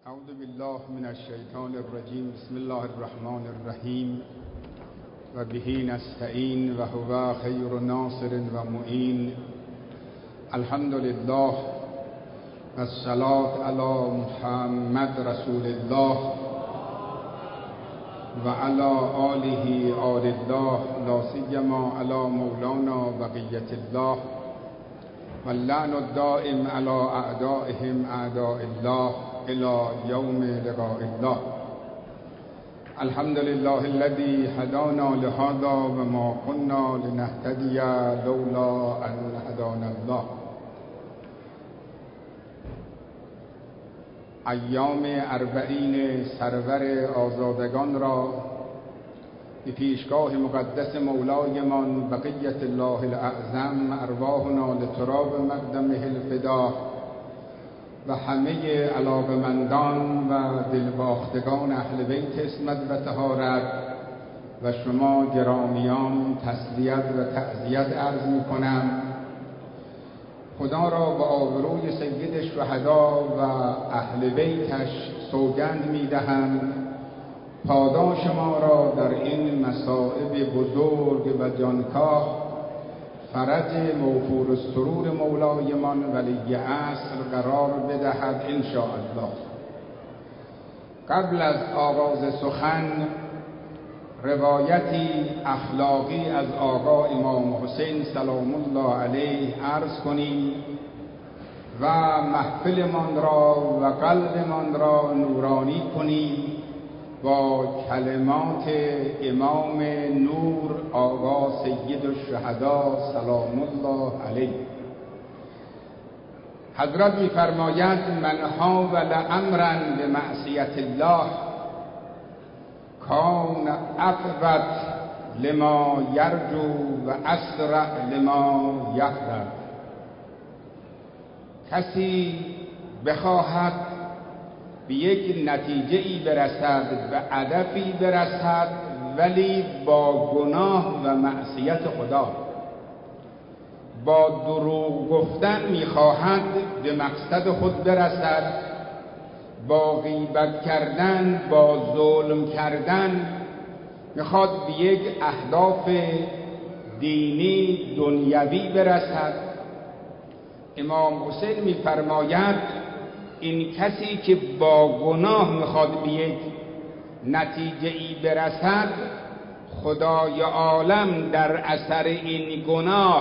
اعوذ بالله من الشیطان الرجیم. بسم الله الرحمن الرحیم و به نستعین و هو خیر ناصر و معین. الحمد لله و الصلاة علی محمد رسول الله و علی آله آل الله، لا سیما علی مولانا بقیة الله و اللعن الدائم علی اعدائهم اعداء الله الى یوم لقاء الله. الحمد لله الذي هدانا لهذا و ما كنا لنهتدي لولا ان هدانا الله. ایام اربعین سرور آزادگان را به پیشگاه مقدس مولایمان بقیة الله الاعظم ارواحنا لتراب مقدمه الفدا و همه علاقمندان و دلباختگان اهل بیت عصمت و طهارت و شما گرامیان تسلیت و تعزیت عرض می کنم. خدا را به آبروی سید شهدا و اهل بیتش سوگند می دهم پاداش ما را در این مصائب بزرگ و جانکاه فرج موفور السرور مولایمان ولی عصر قرار بدهد ان شاء الله. قبل از آغاز سخن روایتی اخلاقی از آقا امام حسین سلام الله علیه عرض کنیم و محفلمان را و قلبمان را نورانی کنیم با کلمات امام نور آقا سید الشهدا سلام الله علیه. حضرت می‌فرماید من حاول امرا بمعصیت الله کان اقوت لما یرجو و اسرع لما یهرب. کسی بخواهد به یک نتیجه‌ای برسد و هدفی برسد ولی با گناه و معصیت خدا، با دروغ گفتن می‌خواهد به مقصد خود برسد، با غیبت کردن، با ظلم کردن می‌خواد به یک اهداف دینی دنیوی برسد. امام حسین می‌فرماید این کسی که با گناه میخواد به یک نتیجه‌ای برسد، خدای عالم در اثر این گناه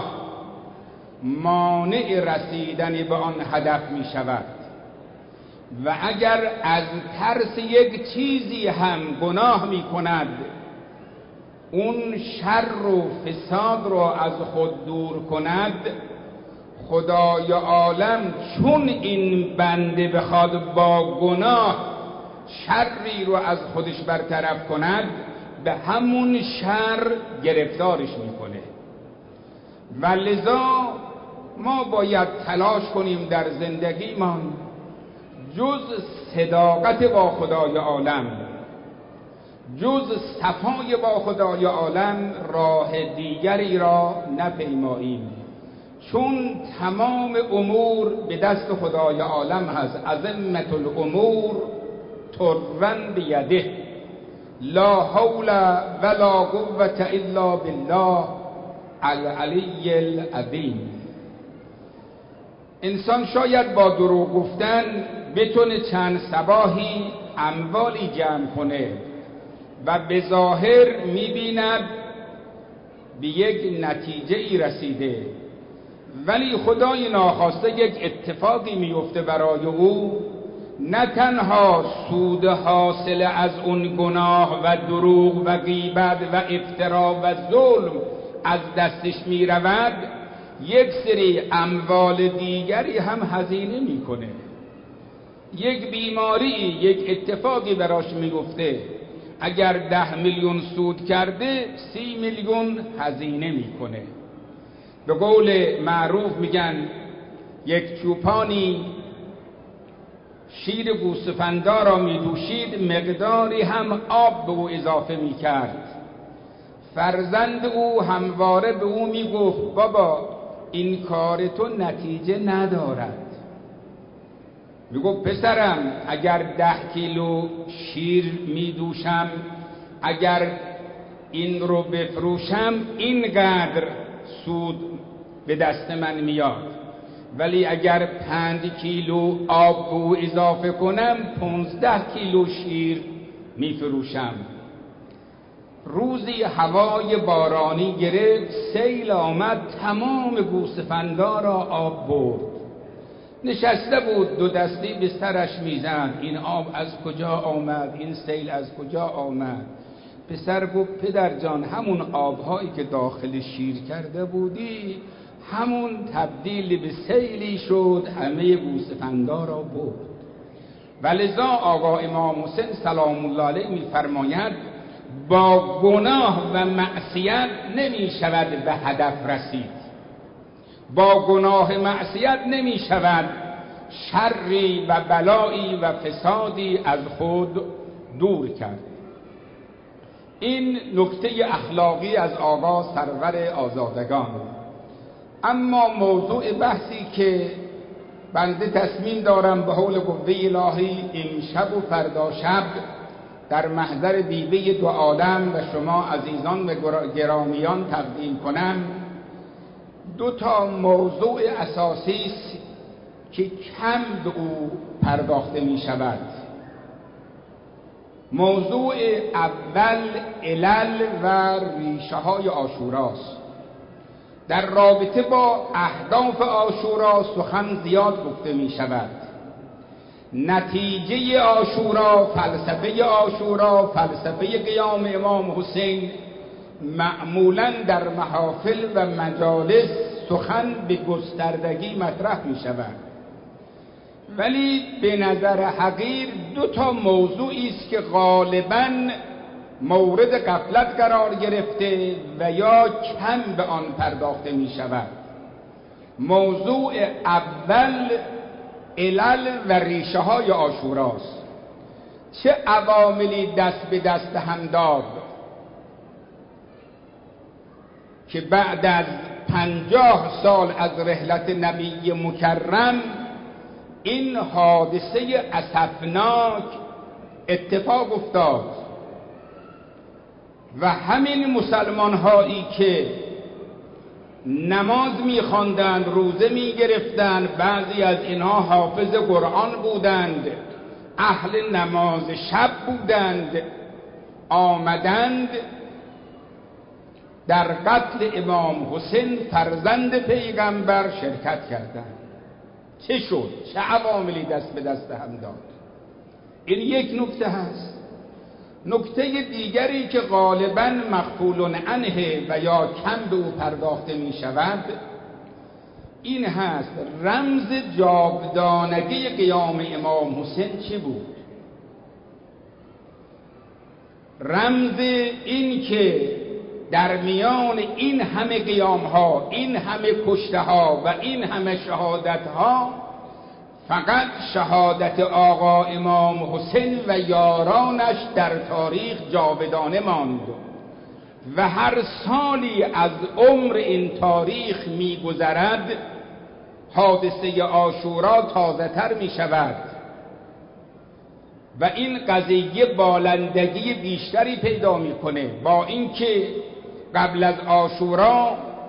مانع رسیدن به آن هدف میشود و اگر از ترس یک چیزی هم گناه میکند اون شر و فساد رو از خود دور کند، خدای عالم چون این بنده بخواد با گناه شری رو از خودش برطرف کند به همون شر گرفتارش میکنه. و لذا ما باید تلاش کنیم در زندگیمان جز صداقت با خدای عالم، جز صفای با خدای عالم راه دیگری را نپیماییم، چون تمام امور به دست خدای عالم هست. عظمت الامور طرا بیده لا حول ولا قوة الا بالله العلی العظیم. انسان شاید با دروغ گفتن بتونه چند صباحی اموالی جمع کنه و به ظاهر میبیند به یک نتیجه ای رسیده، ولی خدای ناخواسته یک اتفاقی میفته برای او، نه تنها سود حاصل از اون گناه و دروغ و غیبت و افترا و ظلم از دستش میرود، یک سری اموال دیگری هم هزینه میکنه. یک بیماری، یک اتفاقی براش میفته، اگر 10 میلیون سود کرده 30 میلیون هزینه میکنه. به قول معروف میگن یک چوپانی شیر گوسفندا را میدوشید، مقداری هم آب به او اضافه میکرد. فرزند او همواره به او میگفت بابا این کار تو نتیجه ندارد. میگفت پسرم اگر 10 کیلو شیر میدوشم، اگر این رو بفروشم اینقدر سود به دست من میاد، ولی اگر 5 کیلو آب به او اضافه کنم 15 کیلو شیر میفروشم. روزی هوای بارانی گرفت، سیل آمد، تمام گوسفندا را آب برد. نشسته بود دو دستی به سرش میزد، این آب از کجا آمد، این سیل از کجا آمد. پسر گفت پدر جان، همون آبهایی که داخل شیر کرده بودی همون تبدیل به سیلی شد، همه گوسفندا را برد. ولذا آقا امام حسین سلام الله علیه میفرماید با گناه و معصیت نمی شود به هدف رسید، با گناه معصیت نمی شود شری و بلایی و فسادی از خود دور کرد. این نکته اخلاقی از آقا سرور آزادگان. اما موضوع بحثی که بنده تصمیم دارم به حول قوه الهی امشب و فردا شب در محضر دیوه دو عالم و شما عزیزان و گرامیان تقدیم کنم، 2 موضوع اساسی است که کم به او پرداخته می شود. موضوع اول علل و ریشه های عاشوراست. در رابطه با اهداف عاشورا سخن زیاد گفته می شود. نتیجه عاشورا، فلسفه عاشورا، فلسفه قیام امام حسین معمولاً در محافل و مجالس سخن به گستردگی مطرح می شود، ولی به نظر حقیر 2 موضوعی است که غالباً مورد غفلت قرار گرفته و یا کم به آن پرداخته می شود. موضوع اول علل و ریشه های عاشوراست. چه عواملی دست به دست هم داد که بعد از 50 سال از رحلت نبی مکرم این حادثه اسفناک اتفاق افتاد و همین مسلمان هایی که نماز می‌خواندند، روزه می‌گرفتند، بعضی از اینها حافظ قرآن بودند، اهل نماز شب بودند، آمدند در قتل امام حسین فرزند پیغمبر شرکت کردند. چه شد؟ چه عواملی دست به دست هم داد؟ این یک نکته هست. نکته دیگری که غالباً مغفول عنه و یا کم به او پرداخته می شود این هست: رمز جاودانگی قیام امام حسین چه بود؟ رمز این که در میان این همه قیام ها، این همه کشته ها و این همه شهادت ها فقط شهادت آقا امام حسین و یارانش در تاریخ جاودانه ماند و هر سالی از عمر این تاریخ می‌گذرد حادثه عاشورا تازه‌تر می‌شود و این قضیه بالندگی بیشتری پیدا می‌کنه، با اینکه قبل از عاشورا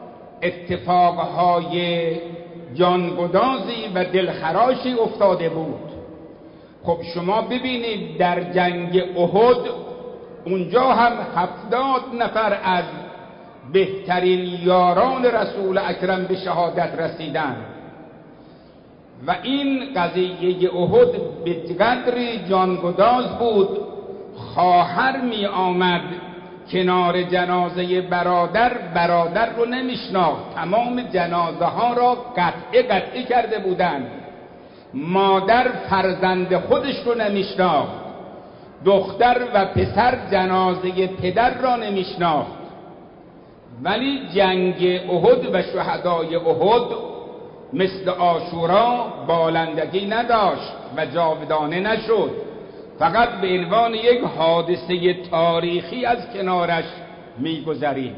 اتفاقهای جانگدازی و دلخراشی افتاده بود. خب شما ببینید در جنگ احد اونجا هم 70 نفر از بهترین یاران رسول اکرم به شهادت رسیدند و این قضیه احد به قدری جانگداز بود خواهر می آمد کنار جنازه برادر رو نمیشناخت، تمام جنازه ها را قطعه کرده بودند. مادر فرزند خودش رو نمیشناخت، دختر و پسر جنازه پدر را نمیشناخت. ولی جنگ احد و شهدای احد مثل عاشورا بالندگی نداشت و جاودانه نشد، فقط به عنوان یک حادثه تاریخی از کنارش می‌گذریم.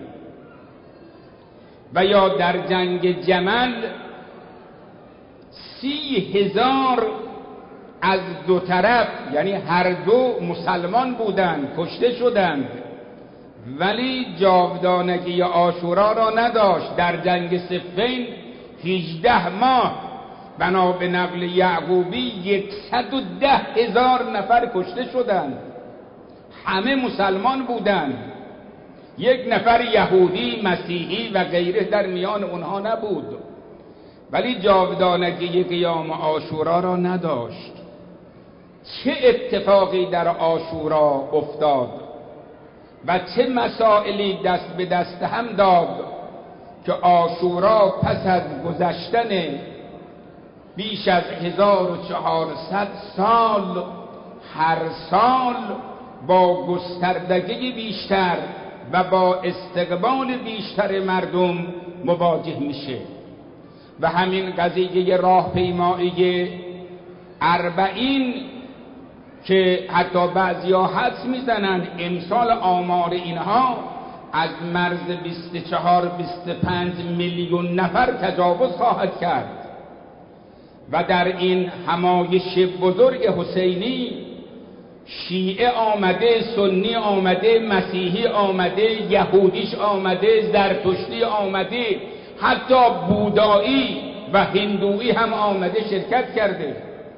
و یا در جنگ جمل 30,000 از دو طرف، یعنی هر دو مسلمان بودند، کشته شدند، ولی جاودانگی عاشورا را نداشت. در جنگ صفین 18 ماه بنا به نقل یعقوبی 110,000 نفر کشته شدند، همه مسلمان بودند، یک نفر یهودی، مسیحی و غیره در میان اونها نبود، ولی جاودانگی قیام عاشورا را نداشت. چه اتفاقی در عاشورا افتاد و چه مسائلی دست به دست هم داد که عاشورا پس از گذشتن بیش از 1400 سال هر سال با گستردگی بیشتر و با استقبال بیشتر مردم مواجه میشه. و همین قضیه راهپیمایی 40 که حتی بعضیا حدس میزنن امسال آمار اینها از مرز 24-25 میلیون نفر تجاوز خواهد کرد. و در این همایش بزرگ حسینی شیعه آمده، سنی آمده، مسیحی آمده، یهودیش آمده، زرتشتی آمده، حتی بودایی و هندویی هم آمده شرکت کرده.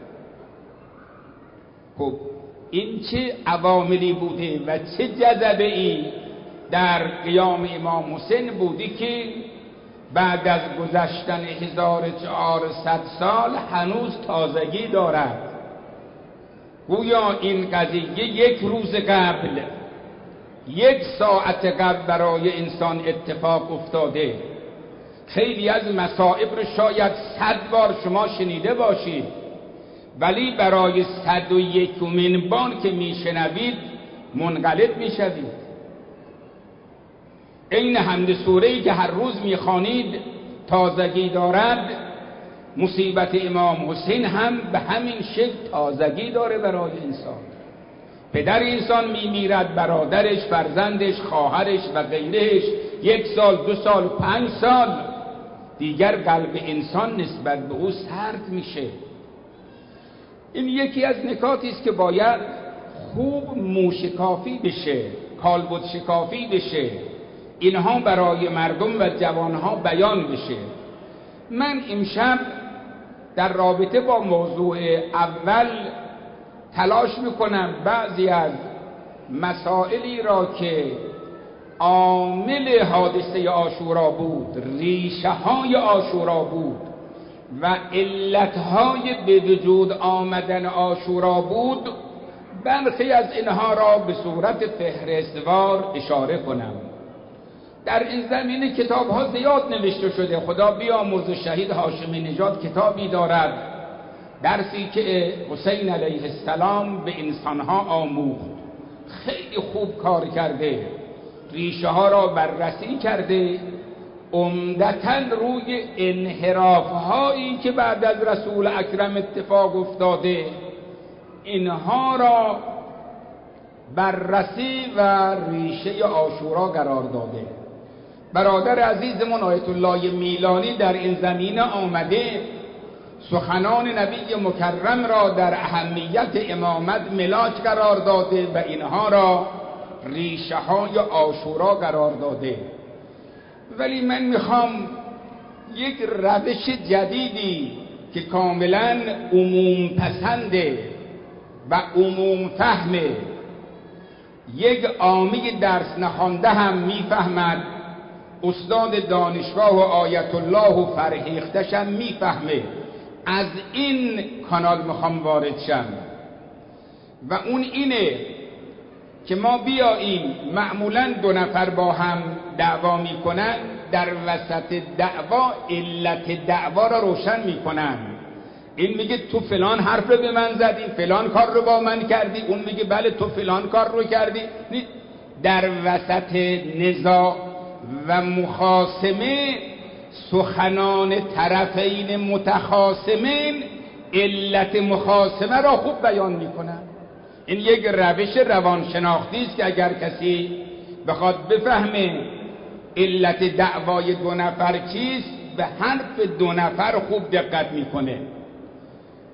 خب این چه عواملی بوده و چه جذبه‌ای در قیام امام حسین بوده که بعد از گذشتن 1400 سال هنوز تازگی دارد. گویا این قضیه یک روز قبل، یک ساعت قبل برای انسان اتفاق افتاده. خیلی از مصائب رو شاید 100 بار شما شنیده باشید، ولی برای 101مین بار که میشنوید منقلب میشوید. این حمد سوره‌ای که هر روز میخوانید تازگی دارد، مصیبت امام حسین هم به همین شکل تازگی داره برای انسان. پدر انسان میمیرد، برادرش، فرزندش، خواهرش و غیرهش 1 سال، 2 سال، 5 سال دیگر قلب انسان نسبت به او سرد میشه. این یکی از نکاتی است که باید خوب موشکافی بشه، کالبد شکافی بشه، اینها برای مردم و جوانها بیان بشه. من امشب در رابطه با موضوع اول تلاش میکنم بعضی از مسائلی را که عامل حادثه عاشورا بود، ریشه های عاشورا بود و علتهای به وجود آمدن عاشورا بود، برخی از اینها را به صورت فهرستوار اشاره کنم. در این زمینه کتاب ها زیاد نوشته شده. خدا بیامرز شهید هاشمی نژاد کتابی دارد، درسی که حسین علیه السلام به انسانها آموخت. خیلی خوب کار کرده، ریشه ها را بررسی کرده، عمدتاً روی انحراف هایی که بعد از رسول اکرم اتفاق افتاده اینها را بررسی و ریشه عاشورا قرار داده. برادر عزیزمون آیت الله میلانی در این زمینه آمده سخنان نبی مکرم را در اهمیت امامت ملاک قرار داده و اینها را ریشه های عاشورا قرار داده. ولی من میخوام یک روش جدیدی که کاملا عموم پسنده و عموم فهمه، یک عامی درس نخوانده هم میفهمد، استاد دانشگاه و آیت الله و فرهیختش هم میفهمه، از این کانال میخوام وارد شم. و اون اینه که ما بیاییم، معمولا 2 نفر با هم دعوا میکنن، در وسط دعوا علت دعوا را روشن میکنن. این میگه تو فلان حرف رو به من زدی، فلان کار رو با من کردی، اون میگه بله تو فلان کار رو کردی. در وسط نزاع و مخاصمه سخنان طرفین متخاصمین علت مخاصمه را خوب بیان میکنن. این یک روش روانشناختی است که اگر کسی بخواد بفهمه علت دعوای 2 نفر چیست، به حرف 2 نفر خوب دقت میکنه.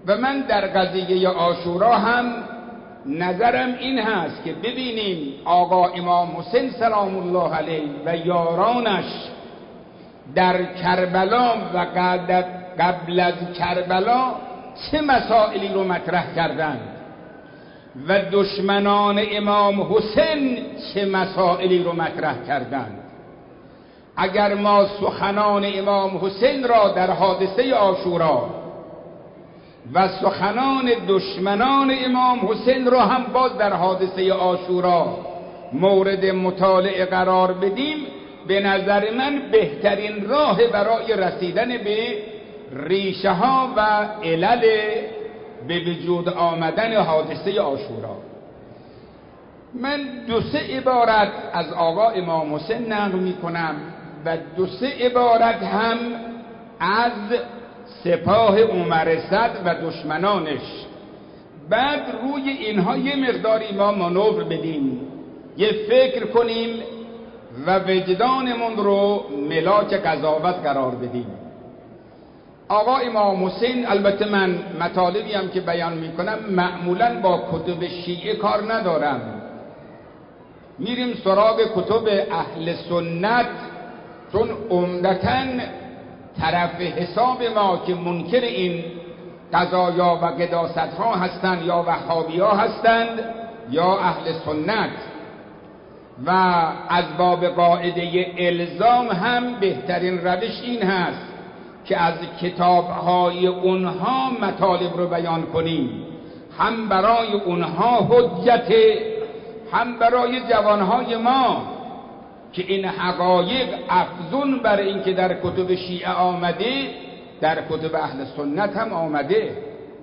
و من در قضیه عاشورا هم نظرم این هست که ببینیم آقا امام حسین سلام الله علیه و یارانش در کربلا و قبل از کربلا چه مسائلی رو مطرح کردند و دشمنان امام حسین چه مسائلی رو مطرح کردند. اگر ما سخنان امام حسین را در حادثه عاشورا و سخنان دشمنان امام حسین را هم باز در حادثه عاشورا مورد مطالعه قرار بدیم، به نظر من بهترین راه برای رسیدن به ریشه ها و علل به وجود آمدن حادثه عاشورا. من 2-3 عبارت از آقا امام حسین نقل می کنم و 2-3 عبارت هم از سپاه عمر صد و دشمنانش. بعد روی اینها یه مقداری ما مانور بدیم، یه فکر کنیم و وجدانمون رو ملاک قضاوت قرار بدیم. آقا امام حسین، البته من مطالبی هم که بیان میکنم معمولا با کتب شیعه کار ندارم، میریم سراغ کتب اهل سنت، چون عمدتاً طرف حساب ما که منکر این قضایا و قداست ها هستند یا وهابی ها هستند یا اهل سنت، و از باب قاعده الزام هم بهترین روش این هست که از کتاب‌های اونها مطالب رو بیان کنیم، هم برای اونها حجت، هم برای جوانهای ما که این حقایق افزون بر این که در کتب شیعه آمده در کتب اهل سنت هم آمده.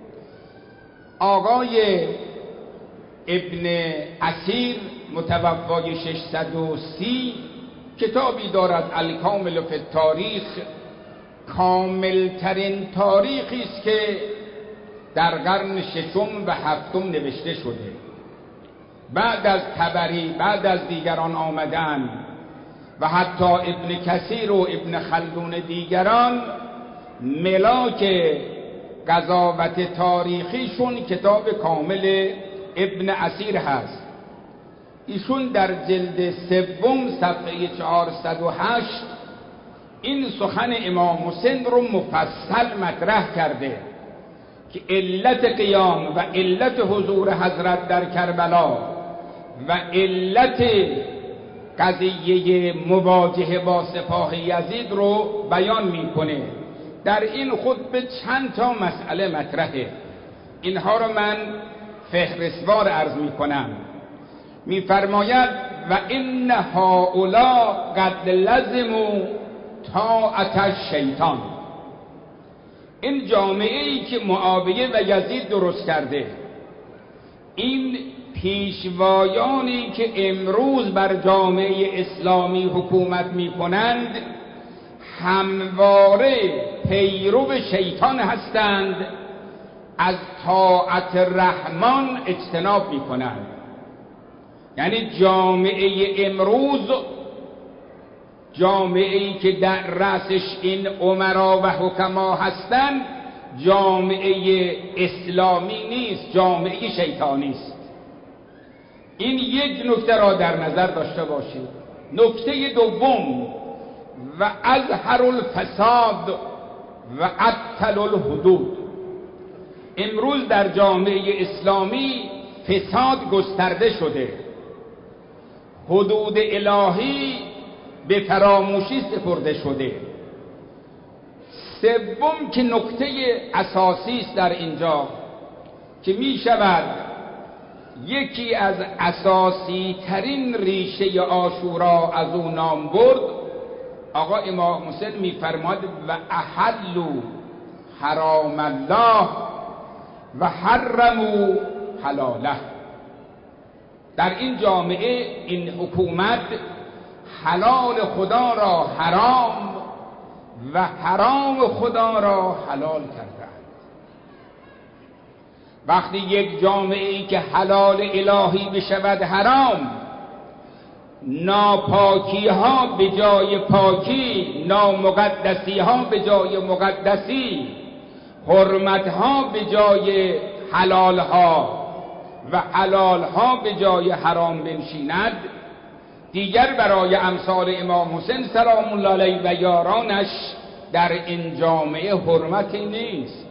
آقای ابن اسیر متوفای 630 کتابی دارد الکامل فی التاریخ، کاملترین تاریخی است که در قرن 6 و 7 نوشته شده. بعد از طبری، بعد از دیگران آمدن و حتی ابن کثیر و ابن خلدون دیگران، ملاک قضاوت تاریخیشون کتاب کامل ابن اسیر هست. ایشون در جلد 3 صفحه 408 این سخن امام حسین رو مفصل مطرح کرده که علت قیام و علت حضور حضرت در کربلا و علت قضیه مواجهه با سپاه یزید رو بیان میکنه. در این خطبه چند تا مسئله مطرحه، اینها رو من فهرستوار عرض میکنم. میفرماید و ان هؤلاء قد لزموا طاعت الشیطان، این جامعه ای که معاویه و یزید درست کرده، این پیشوایانی که امروز بر جامعه اسلامی حکومت میکنند همواره پیرو شیطان هستند، از طاعت رحمان اجتناب میکنند. یعنی جامعه امروز، جامعه ای که در رأسش این امرا و حکما هستند، جامعه اسلامی نیست، جامعه شیطانی است. این یک نکته را در نظر داشته باشید. نکته دوم، و اظهر الفساد و ابطل الحدود، امروز در جامعه اسلامی فساد گسترده شده، حدود الهی به فراموشی سپرده شده. سوم که نکته اساسی است در اینجا که می شود یکی از اساسی ترین ریشه عاشورا از او نام برد، آقا امام حسین می فرماد و احلوا حرام الله و حرموا حلاله. در این جامعه این حکومت حلال خدا را حرام و حرام خدا را حلال کرده. وقتی یک جامعه ای که حلال الهی بشود حرام، ناپاکی ها به جای پاکی، نامقدسی ها به جای مقدسی، حرمتها به جای حلالها و حلالها به جای حرام بنشیند، دیگر برای امثال امام حسین سلام الله علیه و یارانش در این جامعه حرمتی نیست.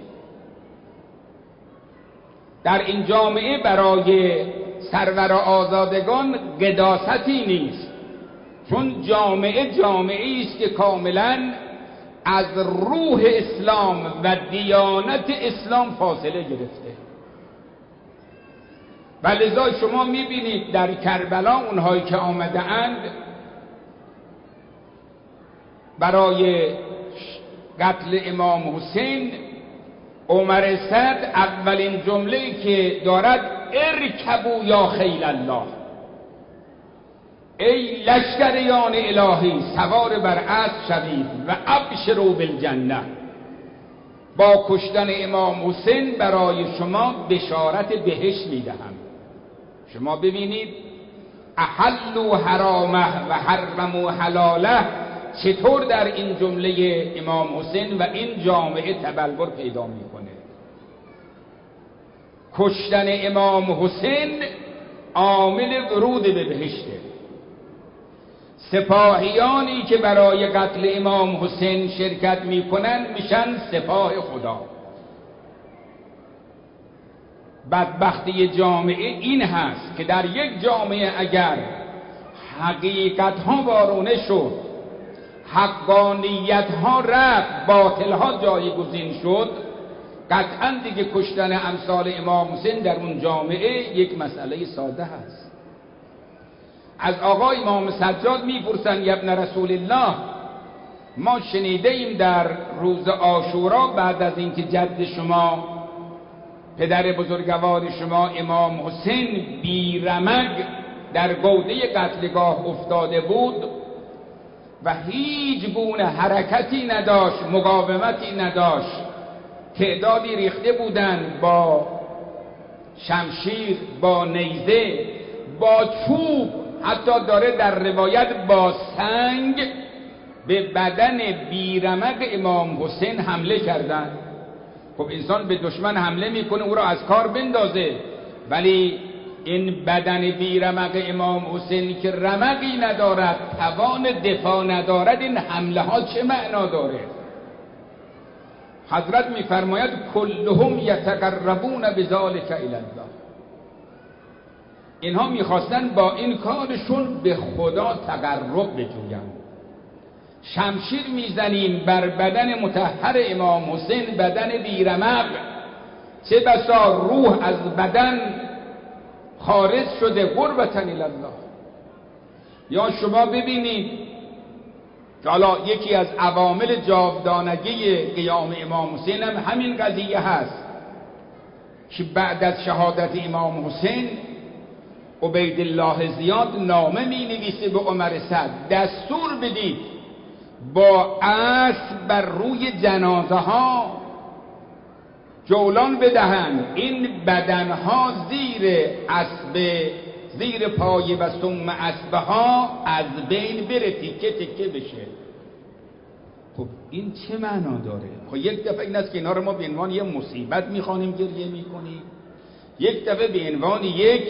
در این جامعه برای سرور آزادگان قداستی نیست، چون جامعه است که کاملا از روح اسلام و دیانت اسلام فاصله گرفته. و لذا شما میبینید در کربلا اونهایی که آمده اند برای قتل امام حسین، عمر سعد اولین جمله‌ای که دارد ارکبوا یا خیل الله، ای لشکریان الهی سوار بر اسب شوید و ابشروا بالجنه، با کشتن امام حسین برای شما بشارت بهشت میدهم. شما ببینید احلوا حرامه و حرموا حلاله چطور در این جمله امام حسین و این جامعه تبلور پیدا میکنه. کشتن امام حسین عامل ورود به بهشته. سپاهیانی که برای قتل امام حسین شرکت میکنن میشن سپاه خدا. بدبختی جامعه این هست که در یک جامعه اگر حقیقت ها وارونه شد، حقانیت ها رفت، باطل ها جایگزین شد، قطعا دیگه کشتن امثال امام حسین در اون جامعه یک مسئله ساده هست. از آقا امام سجاد میپرسن ابن رسول الله، ما شنیده ایم در روز عاشورا بعد از اینکه جد شما پدر بزرگوار شما امام حسین بیرمق در گوده قتلگاه افتاده بود و هیچ گونه حرکتی نداشت، مقاومتی نداشت، تعدادی ریخته بودند با شمشیر، با نیزه، با چوب، حتی داره در روایت با سنگ به بدن بیرمق امام حسین حمله کردند. خب انسان به دشمن حمله میکنه او را از کار بندازه، ولی این بدن بیرمق امام حسین که رمقی ندارد، توان دفاع ندارد، این حمله ها چه معنا داره؟ حضرت میفرماید کلهم یتقربون بذلک الی الله، اینها میخواستن با این کارشون به خدا تقرب بجویند. شمشیر میزنیم بر بدن مطهر امام حسین، بدن بیرمق، چه بسا روح از بدن خارج شده، قربتاً الی الله. یا شما ببینید که حالا یکی از عوامل جاودانگی قیام امام حسین هم همین قضیه هست که بعد از شهادت امام حسین عبیدالله زیاد نامه می نویسه به عمر سعد، دستور بدید با اسب بر روی جنازه ها جولان بدهند، این بدنها زیر پای و سم اسبه ها از بین بره، تیکه تیکه بشه. خب این چه معنا داره؟ خب یک دفعه این است که اینا رو ما به عنوان یه مصیبت میخوانیم، گریه میکنیم، یک دفعه به عنوان یک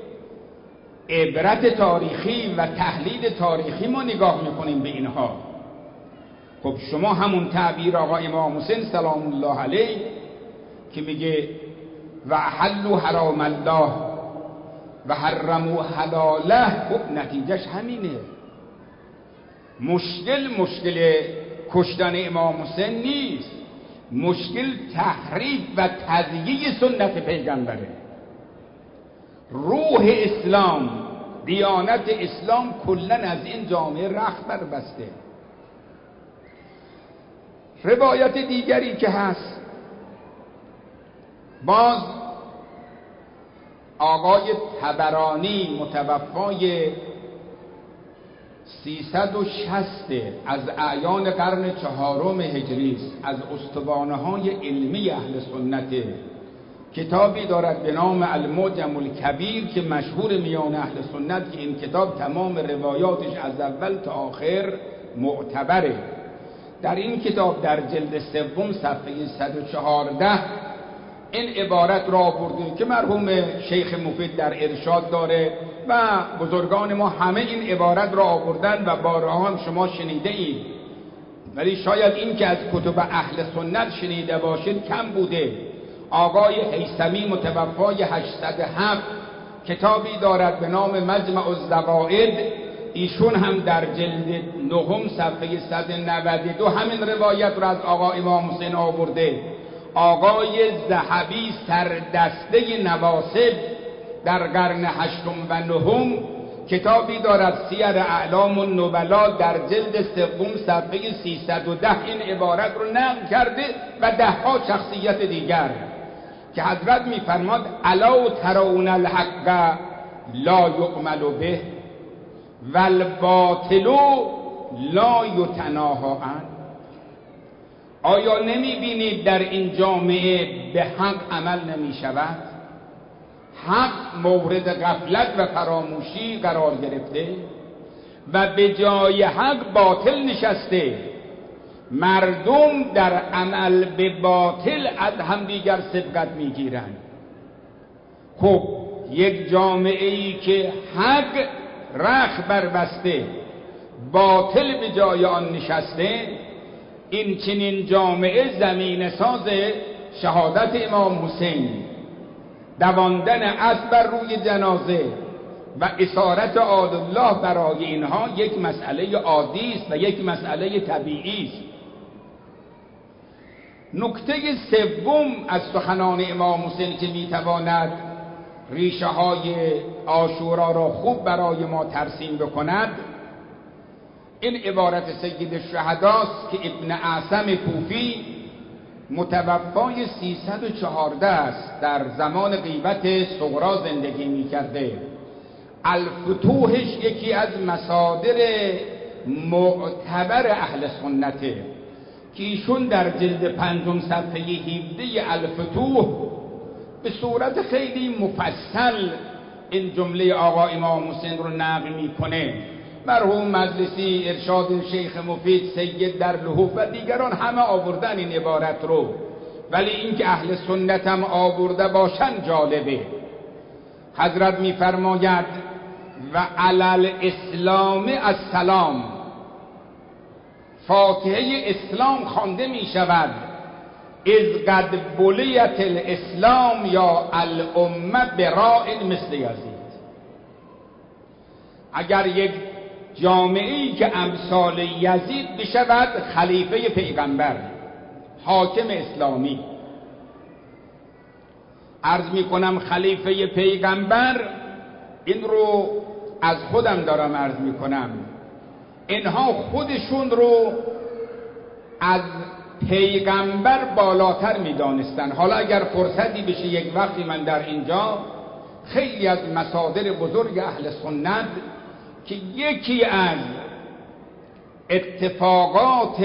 عبرت تاریخی و تحلیل تاریخی ما نگاه میکنیم به اینها. خب شما همون تعبیر آقا امام حسین سلام الله علیه که میگه و احلوا حرام الله و حرموا حلاله، خب نتیجهش همینه. مشکل کشتن امام حسین نیست، مشکل تحریف و تضییع سنت پیغمبره. روح اسلام، دیانت اسلام کلن از این جامعه رخت بربسته. روایت دیگری که هست، باز آقای طبرانی متوفای 360 از اعیان قرن 4 هجری است، از استوانه‌های علمی اهل سنت، کتابی دارد به نام المعجم الکبیر که مشهور میان اهل سنت که این کتاب تمام روایاتش از اول تا آخر معتبره. در این کتاب در جلد سوم صفحه 114 این عبارت را آورده که مرحوم شیخ مفید در ارشاد داره و بزرگان ما همه این عبارت را آوردن و بارها هم شما شنیده اید، ولی شاید این که از کتب اهل سنت شنیده باشید کم بوده. آقای هیثمی متوفای 807 کتابی دارد به نام مجمع الزوائد، ایشون هم در جلد نهم صفحه 192 همین روایت را از آقا امام حسین آورده. آقای ذهبی سردسته نواسب در قرن هشتم و نهم کتابی دارد سیر اعلام النبلا در جلد سوم صفحه 310 این عبارت رو نقل کرده و دهها شخصیت دیگر که حضرت میفرماد الا ترون الحق لا یعمل به والباطل لا یتناهی عنه. آیا نمی بینید در این جامعه به حق عمل نمی شود؟ حق مورد غفلت و فراموشی قرار گرفته و به جای حق باطل نشسته. مردم در عمل به باطل از همدیگر سبقت می گیرند. خب یک جامعه ای که حق رخ بربسته باطل به جای آن نشسته، این چنین جامعه زمین ساز شهادت امام حسین، دواندن اسب بر روی جنازه و اسارت عادالله برای اینها یک مسئله عادی است و یک مسئله طبیعی است. نکته سوم از سخنان امام حسین که میتواند ریشه های عاشورا را خوب برای ما ترسیم بکند، این عبارت سید الشهداست که ابن اعصم کوفی متوفای 314 است، در زمان غیبت صغرا زندگی می کرده. الفتوحش یکی از مصادر معتبر اهل سنته که ایشون در جلد 5 صفحه 17 الفتوح به صورت خیلی مفصل این جمله آقا امام حسین رو نقل میکنه. مرحوم مجلسی، ارشاد شیخ مفید، سید در لحوف و دیگران همه آوردن این عبارت رو، ولی این که اهل سنت هم آورده باشن جالبه. حضرت میفرماید و علل اسلام السلام، فاتحه اسلام خوانده می شود از قد بلیت الاسلام یا الامه براء مثل یزید. اگر یک جامعه‌ای که امثال یزید بشود خلیفه پیغمبر، حاکم اسلامی، عرض می کنم خلیفه پیغمبر، این رو از خودم دارم عرض می کنم، اینها خودشون رو از پیغمبر بالاتر می دانستن. حالا اگر فرصتی بشه یک وقتی من در اینجا خیلی از مصادر بزرگ اهل سنت که یکی از اتفاقات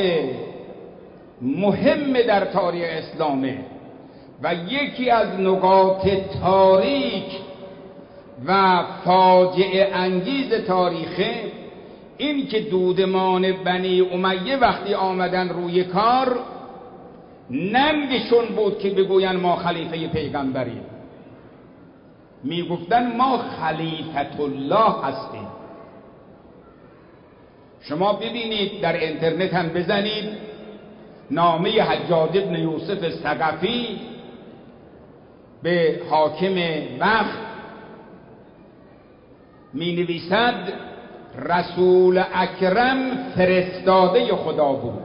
مهم در تاریخ اسلامه و یکی از نقاط تاریک و فاجعه انگیز تاریخه، این که دودمان بنی امیه وقتی آمدن روی کار ننگشون بود که بگوین ما خلیفه پیغمبریم، میگفتن ما خلیفت الله هستیم. شما ببینید در اینترنت هم بزنید نامه حجاج ابن یوسف ثقفی به حاکم وقت می نویسد رسول اکرم فرستاده خدا بود،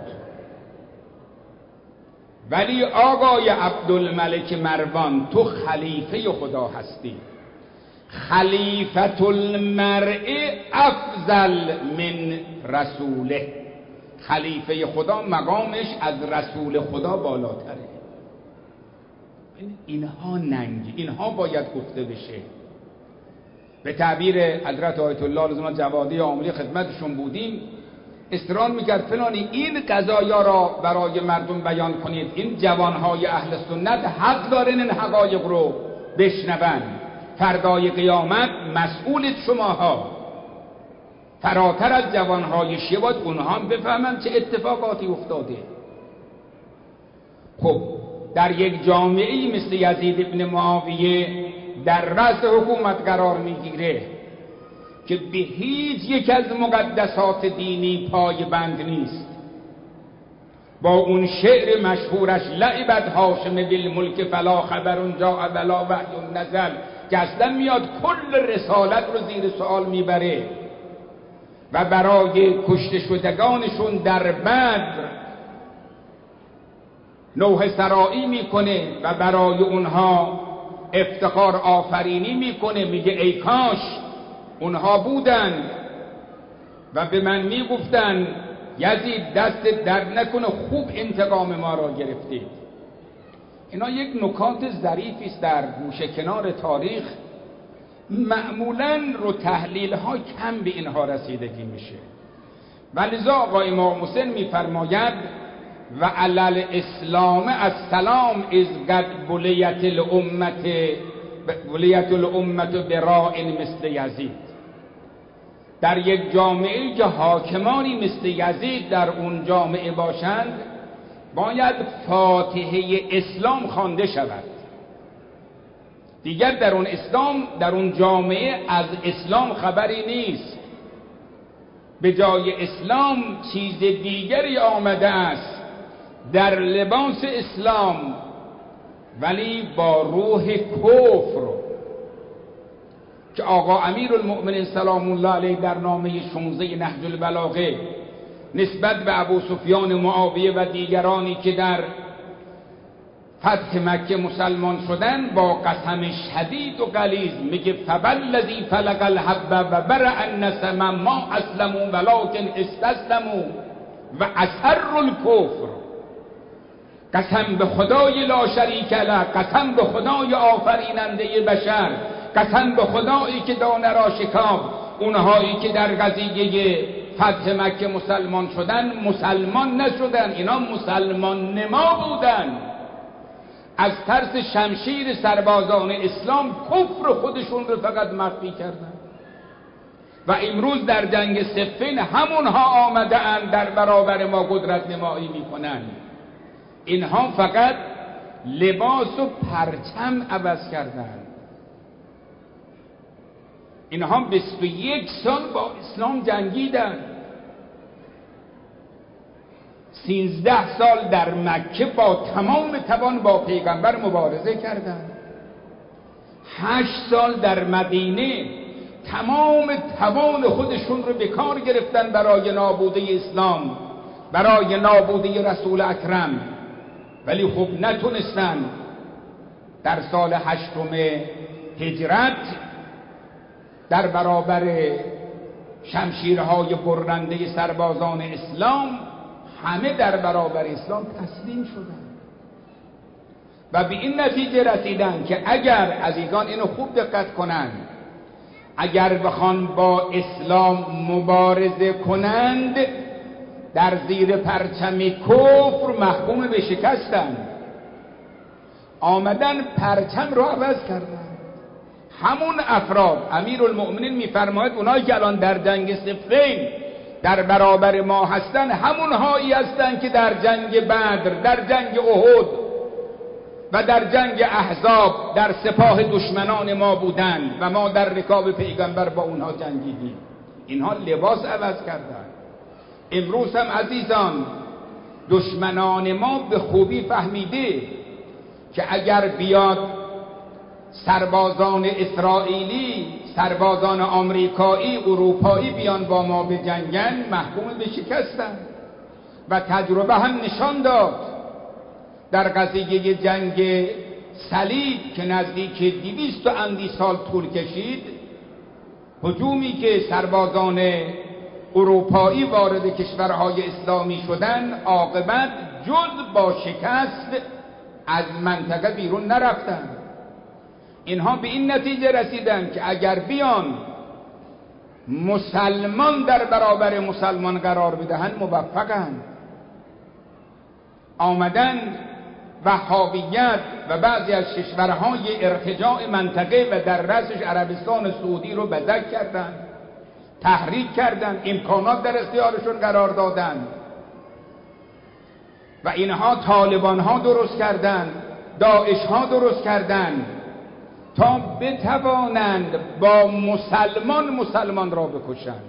ولی آقای عبدالملک مروان تو خلیفه خدا هستی. خلیفت المرء افضل من رسوله، خلیفه خدا مقامش از رسول خدا بالاتره. اینها ننگ، اینها باید گفته بشه. به تعبیر حضرت آیت الله لزوما جوادی عاملی خدمتشون بودیم، اصرار میکرد فلانی این قضایا را برای مردم بیان کنید، این جوانهای اهل سنت حق دارن این حقایق رو بشنون، فردای قیامت مسئولید شماها. فراتر از جوانهای شیعه باید اونها هم بفهمن چه اتفاقاتی افتاده. خب در یک جامعه‌ای مثل یزید ابن معاویه در رأس حکومت قرار میگیره که به هیچ یک از مقدسات دینی پایبند نیست، با اون شعر مشهورش لعبت هاشم بالملک فلا خبر جاء ولا وحی نزل، که اصلا میاد کل رسالت رو زیر سوال میبره و برای کشته شدگانشون در بدر نوحه سرایی میکنه و برای اونها افتخار آفرینی میکنه، میگه ای کاش اونها بودن و به من میگفتن یزید دست درد نکنه خوب انتقام ما را گرفته. اینا یک نکات ظریفی است در گوشه کنار تاریخ، معمولاً رو تحلیل ها کم به اینها رسیدگی میشه. ولذا آقای امام حسین میفرماید و علل اسلام السلام از قد بلیت الامت برائن مثل یزید. در یک جامعه که حاکمانی مثل یزید در اون جامعه باشند باید فاتحه اسلام خوانده شود. دیگر در اون جامعه از اسلام خبری نیست، به جای اسلام چیز دیگری آمده است در لباس اسلام ولی با روح کفر، که آقا امیرالمؤمنین سلام الله علیه در نامه 16 نهج البلاغه نسبت به ابو سفیان معاویه و دیگرانی که در فتح مکه مسلمان شدن با قسم شدید و غلیظ میگه فبالذی فلق الحب و برأ النسم ما اسلموا ولکن استسلموا و اسروا الکفر. قسم به خدای لا شریک له، قسم به خدای آفریننده بشر، قسم به خدایی که دانه را شکافت، اونهایی که در قضیه فتح مکه مسلمان شدن مسلمان نشدن، اینا مسلمان نما بودن، از ترس شمشیر سربازان اسلام کفر خودشون رو فقط مخفی کردن. و امروز در جنگ صفین همونها آمده اند در برابر ما قدرت نمایی میکنن. اینها فقط لباس و پرچم عوض کردن. اینها 21 سال با اسلام جنگیدن، 13 سال در مکه با تمام توان با پیغمبر مبارزه کردند، 8 سال در مدینه تمام توان خودشون رو به کار گرفتن برای نابودی اسلام، برای نابودی رسول اکرم، ولی خب نتونستن. در سال 8 هجرت در برابر شمشیرهای برنده سربازان اسلام همه در برابر اسلام تسلیم شدن و به این نتیجه رسیدن که اگر عزیزان اینو خوب دقت کنند، اگر بخوان با اسلام مبارزه کنند در زیر پرچم کفر محکوم به شکستند. آمدن پرچم رو عوض کردن. همون افراد امیرالمؤمنین میفرماید اونایی که الان در جنگ صفین در برابر ما هستن همون هایی هستن که در جنگ بدر، در جنگ احد و در جنگ احزاب در سپاه دشمنان ما بودند و ما در رکاب پیغمبر با اونها جنگیدیم. اینها لباس عوض کردن. امروز هم عزیزان دشمنان ما به خوبی فهمیده که اگر بیاد سربازان اسرائیلی، سربازان آمریکایی، اروپایی بیان با ما به جنگن محکوم به شکستن و تجربه هم نشان داد در قضیه جنگ صلیب که نزدیک 200 اندی سال طول کشید، هجومی که سربازان اروپایی وارد کشورهای اسلامی شدن عاقبت جز با شکست از منطقه بیرون نرفتن. اینها به این نتیجه رسیدن که اگر بیان مسلمان در برابر مسلمان قرار بدهن موفقند. آمدن وهابیت و بعضی از کشورهای ارتجاع منطقه و در رأسش عربستان سعودی رو بزک کردند، تحریک کردند، امکانات در اختیارشون قرار دادند و اینها طالبان ها درست کردند، داعش ها درست کردند تا بتوانند با مسلمان را بکشند.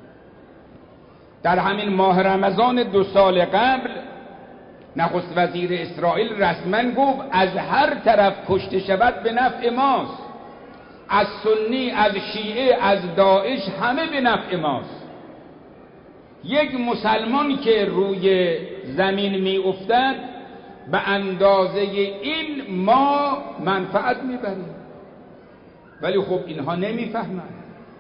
در همین ماه رمضان 2 سال قبل نخست وزیر اسرائیل رسما گفت از هر طرف کشته شود به نفع ماست، از سنی، از شیعه، از داعش، همه به نفع ماست. یک مسلمان که روی زمین می افتد به اندازه این ما منفعت میبریم. ولی خب اینها نمیفهمند،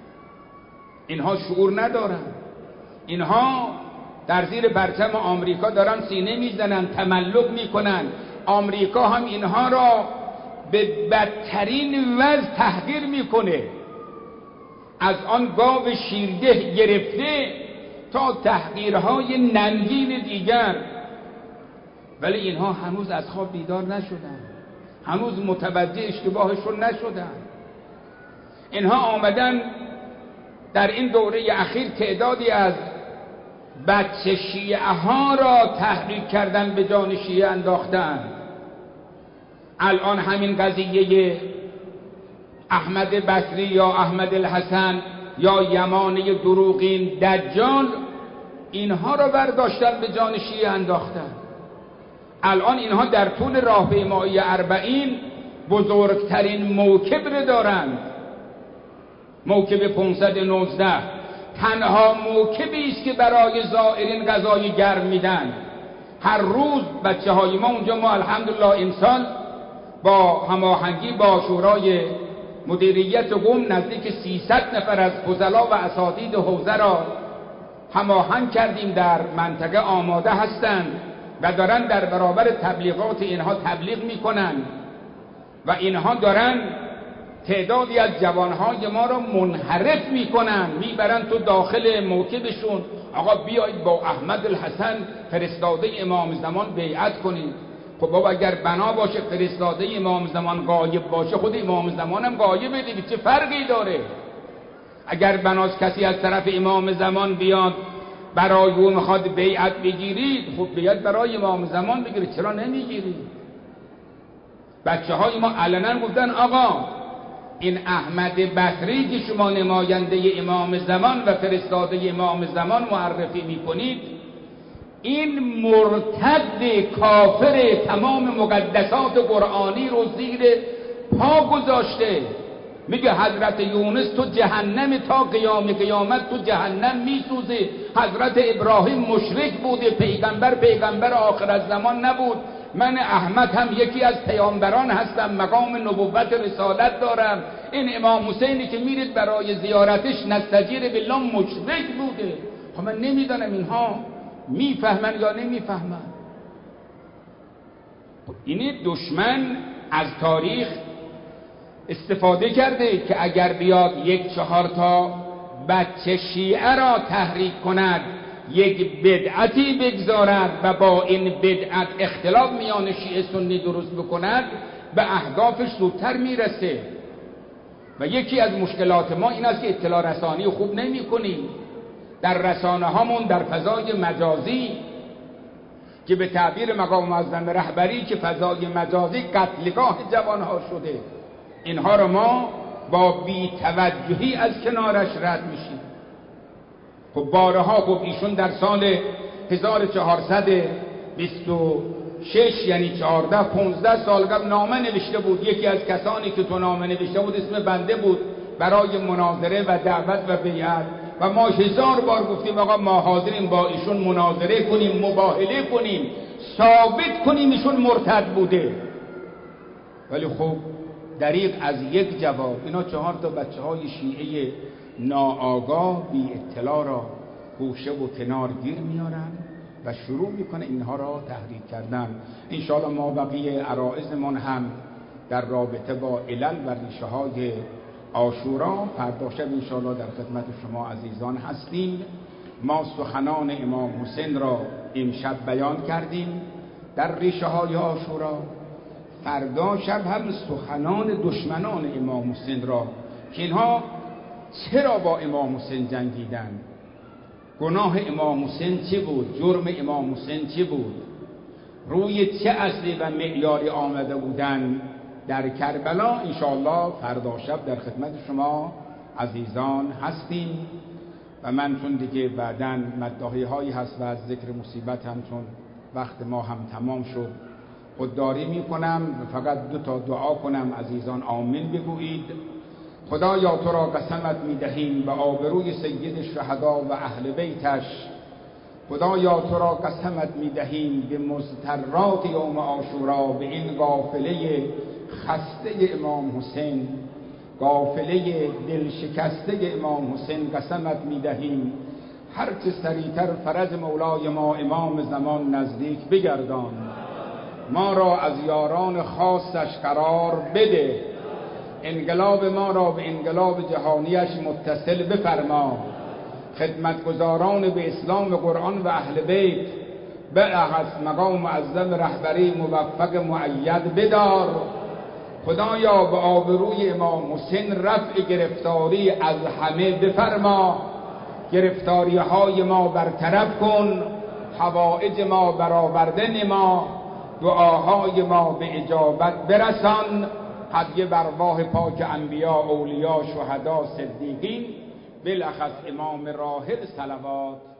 اینها شعور ندارند، اینها در زیر پرچم آمریکا دارن سینه میزنن، تملق میکنن. آمریکا هم اینها را به بدترین وضع تحقیر میکنه، از آن گاو شیرده گرفته تا تحقیرهای ننگین دیگر. ولی اینها هنوز از خواب بیدار نشدن، هنوز متوجه اشتباهشون نشدن. اینها آمدن در این دوره اخیر تعدادی از بچه شیعه ها را تحریک کردن، به جان شیعه انداختن. الان همین قضیه احمد بصری یا احمد الحسن یا یمانی دروغین دجال، اینها را برداشتن به جان شیعه انداختن. الان اینها در طول راهپیمایی 40 بزرگترین موکب را دارند، موکب 519، تنها موکبی است که برای زائرین غذای گرم میدن. هر روز بچه های ما اونجا، ما الحمدلله امسال با هماهنگی با شورای مدیریت قم نزدیک 300 نفر از فضلا و اساتید حوزه را هماهنگ کردیم، در منطقه آماده هستند و دارن در برابر تبلیغات اینها تبلیغ میکنن و اینها دارن تعدادی از جوانهای ما را منحرف میکنن، میبرن تو داخل موکبشون. آقا بیایید با احمد الحسن فرستاده امام زمان بیعت کنید. خب بابا اگر بنا باشه فرستاده امام زمان غایب باشه، خود امام زمان هم غایبه دیگه، چه فرقی داره؟ اگر بناست کسی از طرف امام زمان بیاد برای او میخواد بیعت بگیرید، خب بیعت برای امام زمان بگیرید، چرا نمیگیرید؟ بچه های ما علنا گفتن آقا این احمد بصری که شما نماینده امام زمان و فرستاده امام زمان معرفی میکنید، این مرتد کافر تمام مقدسات قرآنی رو زیر پا گذاشته. میگه حضرت یونس تو جهنم، تا قیامت تو جهنم میسوزه. حضرت ابراهیم مشرک بوده، پیغمبر آخر الزمان نبود. من احمد هم یکی از پیامبران هستم، مقام نبوت رسالت دارم. این امام حسینی که میرید برای زیارتش نستجیر بالله مشرک بوده. خب من نمیدانم اینها میفهمن یا نمیفهمن. این دشمن از تاریخ استفاده کرده که اگر بیاد 1-4 تا بچه شیعه را تحریک کند، یک بدعتی بگذارد و با این بدعت اختلاف میان شیعه سنی درست بکند، به اهدافش زودتر میرسه. و یکی از مشکلات ما این است که اطلاع رسانی خوب نمی کنیم. در رسانه هامون در فضای مجازی که به تعبیر مقام معظم رهبری که فضای مجازی قتلگاه جوانها شده، اینها رو ما با بی‌توجهی از کنارش رد میشیم. خب بارها خب ایشون در سال 1426 یعنی 14-15 سال قبل نامه نوشته بود. یکی از کسانی که تو نامه نوشته بود اسم بنده بود برای مناظره و دعوت و بیعت، و ما 1000 بار گفتیم آقا ما حاضریم با ایشون مناظره کنیم، مباهله کنیم، ثابت کنیم ایشون مرتد بوده. ولی خب دریغ از یک جواب اینا 4 تا بچه های شیعه ناآگاه بی اطلاع را گوشه و کنار گیر میارن و شروع میکنه اینها را تحریک کردن. انشاءالله ما بقیه عرائضمون هم در رابطه با علل و ریشه های عاشورا فردا شب انشاءالله در خدمت شما عزیزان هستیم. ما سخنان امام حسین را امشب بیان کردیم در ریشه های عاشورا. فردا شب هم سخنان دشمنان امام حسین را که اینها چرا با امام حسین جنگیدن؟ گناه امام حسین چی بود؟ جرم امام حسین چی بود؟ روی چه اصلی و معیاری آمده بودن در کربلا؟ انشاءالله فردا شب در خدمت شما عزیزان هستیم و من چون دیگه بعداً مداحی هایی هست و از ذکر مصیبت هم چون وقت ما هم تمام شد خودداری می کنم و فقط 2 تا دعا کنم. عزیزان آمین بگویید. خدایا تو را قسمت می دهیم به آبروی سید شهدا و اهل بیتش. خدایا تو را قسمت می دهیم به مضطرات یوم عاشورا، به این قافله خسته امام حسین، قافله دل شکسته امام حسین قسمت می دهیم هرچه سریعتر فرج مولای ما امام زمان نزدیک بگردان. ما را از یاران خاصش قرار بده. انقلاب ما را به انقلاب جهانیش متصل بفرما. خدمتگزاران به اسلام و قرآن و اهل بیت به از مقام معظم رهبری موفق مؤید بدار. خدایا به آبروی امام حسین رفع گرفتاری از همه بفرما. گرفتاری های ما برطرف کن. حوائج ما برآورده نما. دعاهای ما به اجابت برسان. هدیه بر ارواح پاک انبیا، اولیا، شهدا، صدیقین، بالاخص امام راحل صلوات.